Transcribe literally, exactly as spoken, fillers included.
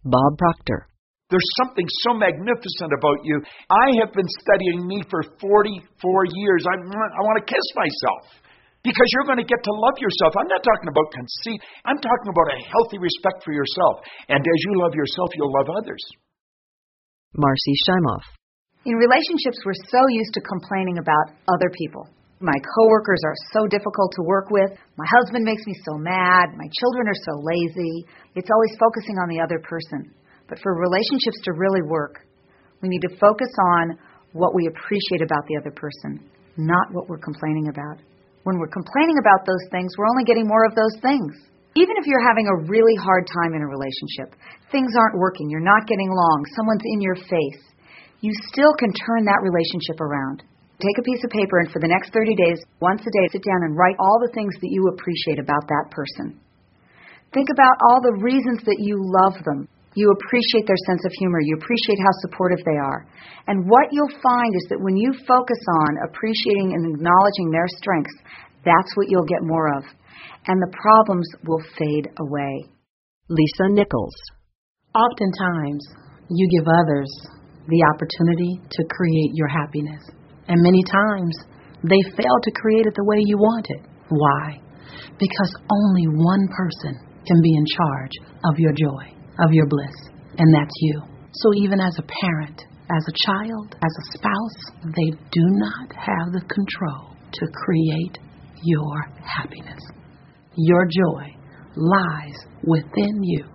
Bob Proctor. There's something so magnificent about you. I have been studying me for forty-four years. I, I want to kiss myself because you're going to get to love yourself. I'm not talking about conceit. I'm talking about a healthy respect for yourself. And as you love yourself, you'll love others. Marcy Shimoff. In relationships, we're so used to complaining about other people. My coworkers are so difficult to work with. My husband makes me so mad. My children are so lazy. It's always focusing on the other person. But for relationships to really work, we need to focus on what we appreciate about the other person, not what we're complaining about. When we're complaining about those things, we're only getting more of those things. Even if you're having a really hard time in a relationship, things aren't working, you're not getting along, someone's in your face, you still can turn that relationship around. Take a piece of paper and for the next thirty days, once a day, sit down and write all the things that you appreciate about that person. Think about all the reasons that you love them. You appreciate their sense of humor. You appreciate how supportive they are. And what you'll find is that when you focus on appreciating and acknowledging their strengths, that's what you'll get more of. And the problems will fade away. Lisa Nichols. Oftentimes, you give others the opportunity to create your happiness. And many times, they fail to create it the way you want it. Why? Because only one person can be in charge of your joy, of your bliss, and that's you. So even as a parent, as a child, as a spouse, they do not have the control to create your happiness. Your joy lies within you.